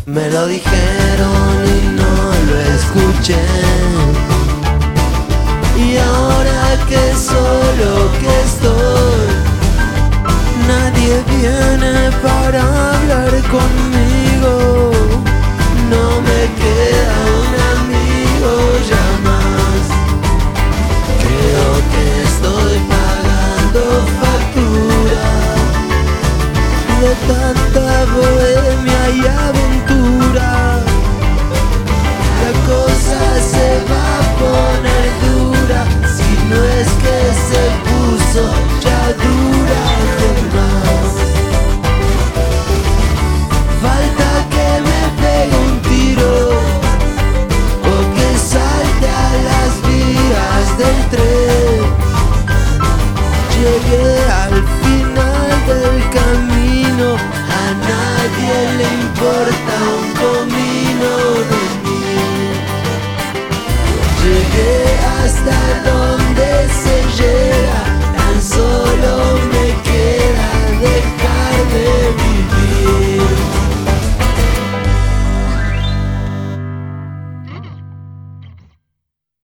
Me lo dijeron y no lo escuché. Y ahora que solo que estoy, nadie viene para hablar conmigo. No me queda un amigo ya más. Creo que estoy pagando factura de tanta bohemia y aventura. La cosa se va a poner dura, si no es que se puso ya dura de más. Falta que me pegue un tiro o que salte a las vías del tren. Llegué al final del camino, a nadie le importa un comino de mí. Llegué hasta